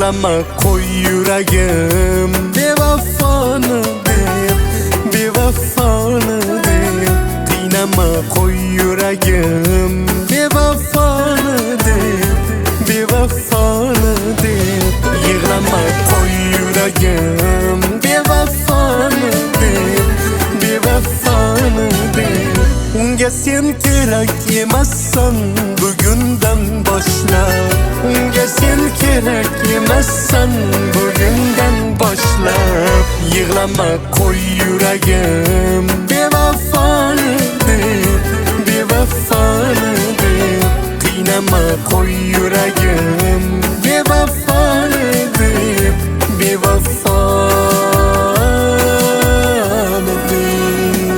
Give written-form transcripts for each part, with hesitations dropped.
Yig'lama qo'y yuragim bevafoni deb, bevafoni deb. Qiynama qo'y yuragim bevafoni deb, bevafoni deb. Yig'lama qo'y yuragim bevafoni deb, bevafoni deb. Unga sen kerak emassan bugundan boshlab, unga sen kerak emassan bugundan boshlab. Yig'lama qo'y yuragim bevafoni deb, bevafoni deb. Qiynama qo'y yuragim bevafoni deb, bevafoni deb.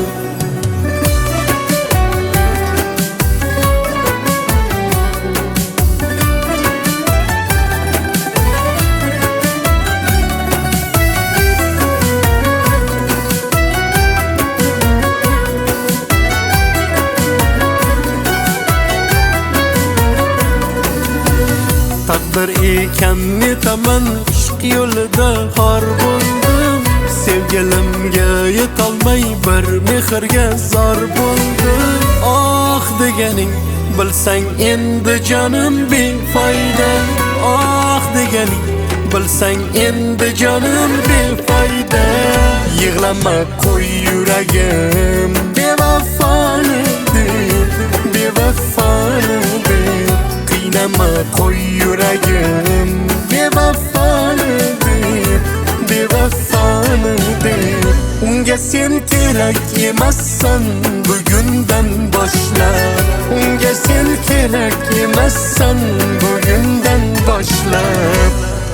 Taqdir ekan netaman ishq yo'lida xor bo'ldim. Sevgilimga yetolmay bir mehrga zor bo'ldim. Oh deganing bilsang endi jonim befoyda. Oh deganing bilsang endi jonim befoyda. Yig'lama qo'y yuragim bevafoni deb, bevafoni deb. Qiynama qo'y yuragim bevafoni deb, bevafoni deb. Unga sen kerak emassan bugundan boshlab, unga sen kerak emassan bugundan boshlab.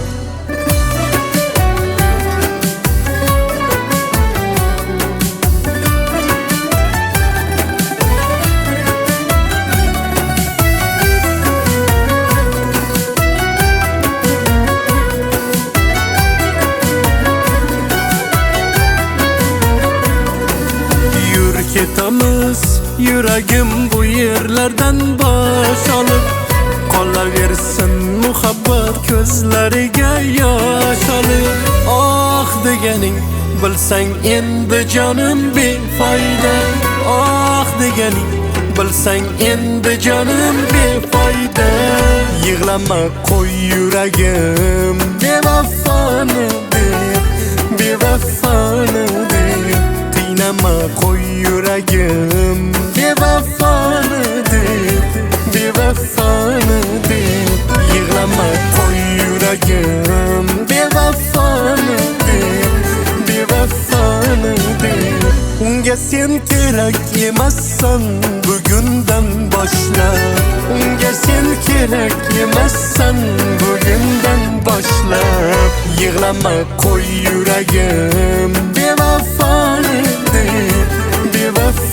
Ketamiz yuragim bu yerlardan bosh olib, qolaversin muhabbat ko'zlariga yosh olib. Oh deganing bilsang endi jonim befoyda. Oh deganing bilsang endi jonim befoyda. Yig'lama qo'y yuragim bevafoni deb, bevafoni deb. Qiynama qo'y yuragim bevafoni deb, bevafoni deb. Yig'lama qo'y yuragim bevafoni deb, bevafoni deb. Unga sen kerak emassan bugundan boshlab, unga sen kerak emassan bugundan boshlab. Yig'lama qo'y yuragim bevafoni deb,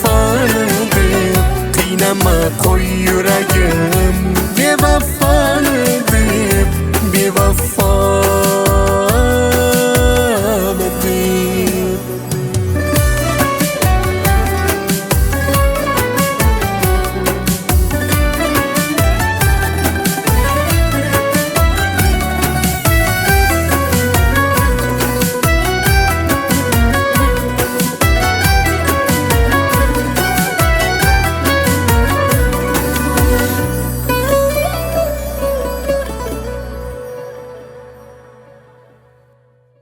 bevafoni deb. Qiynama qo'y yuragim bevafoni